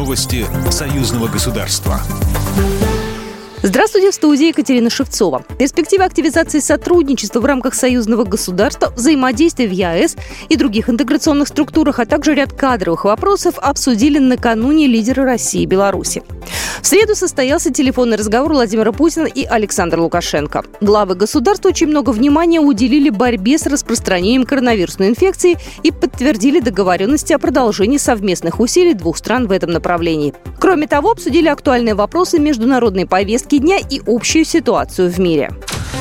Новости союзного государства. Здравствуйте, в студии Екатерина Шевцова. Перспективы активизации сотрудничества в рамках союзного государства, взаимодействия в ЕАЭС и других интеграционных структурах, а также ряд кадровых вопросов обсудили накануне лидеры России и Беларуси. В среду состоялся телефонный разговор Владимира Путина и Александра Лукашенко. Главы государств очень много внимания уделили борьбе с распространением коронавирусной инфекции и подтвердили договоренности о продолжении совместных усилий двух стран в этом направлении. Кроме того, обсудили актуальные вопросы международной повестки дня и общую ситуацию в мире.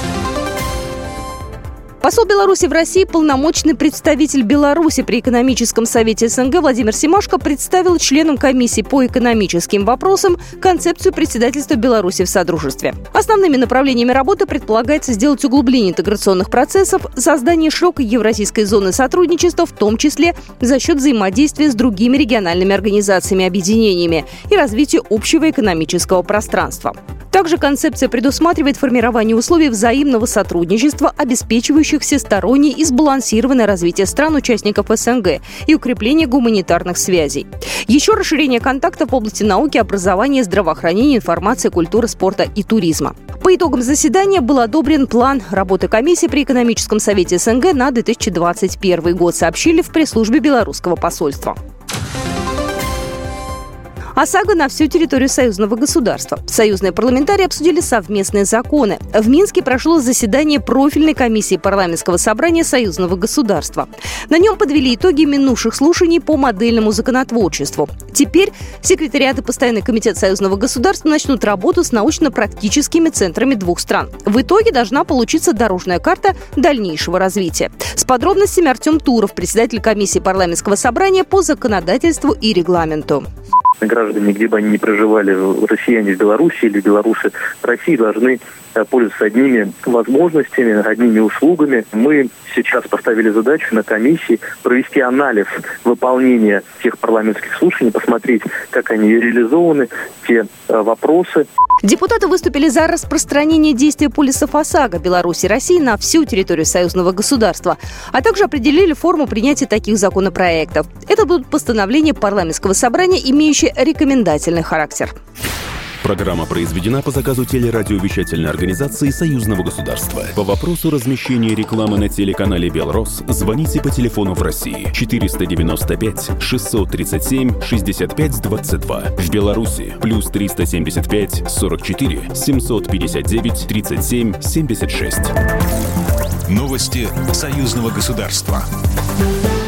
Посол Беларуси в России, полномочный представитель Беларуси при экономическом совете СНГ Владимир Семашко представил членам комиссии по экономическим вопросам концепцию председательства Беларуси в Содружестве. Основными направлениями работы предполагается сделать углубление интеграционных процессов, создание широкой евразийской зоны сотрудничества, в том числе за счет взаимодействия с другими региональными организациями и объединениями и развития общего экономического пространства. Также концепция предусматривает формирование условий взаимного сотрудничества, обеспечивающих всестороннее и сбалансированное развитие стран-участников СНГ и укрепление гуманитарных связей. Еще расширение контактов в области науки, образования, здравоохранения, информации, культуры, спорта и туризма. По итогам заседания был одобрен план работы комиссии при экономическом совете СНГ на 2021 год, сообщили в пресс-службе белорусского посольства. ОСАГО на всю территорию союзного государства. Союзные парламентарии обсудили совместные законы. В Минске прошло заседание профильной комиссии парламентского собрания союзного государства. На нем подвели итоги минувших слушаний по модельному законотворчеству. Теперь секретариат и постоянный комитет союзного государства начнут работу с научно-практическими центрами двух стран. В итоге должна получиться дорожная карта дальнейшего развития. С подробностями Артем Туров, председатель комиссии парламентского собрания по законодательству и регламенту. Граждане, где бы они ни проживали, россияне в Беларуси или белорусы в России, должны пользоваться одними возможностями, одними услугами. Мы сейчас поставили задачу на комиссии провести анализ выполнения тех парламентских слушаний, посмотреть, как они реализованы, те вопросы. Депутаты выступили за распространение действия полисов ОСАГО Беларуси и России на всю территорию союзного государства, а также определили форму принятия таких законопроектов. Это будут постановления парламентского собрания, имеющие рекомендательный характер. Программа произведена по заказу телерадиовещательной организации Союзного государства. По вопросу размещения рекламы на телеканале «Белрос» звоните по телефону в России 495 637 65 22. В Беларуси плюс 375 44 759 37 76. Новости союзного государства.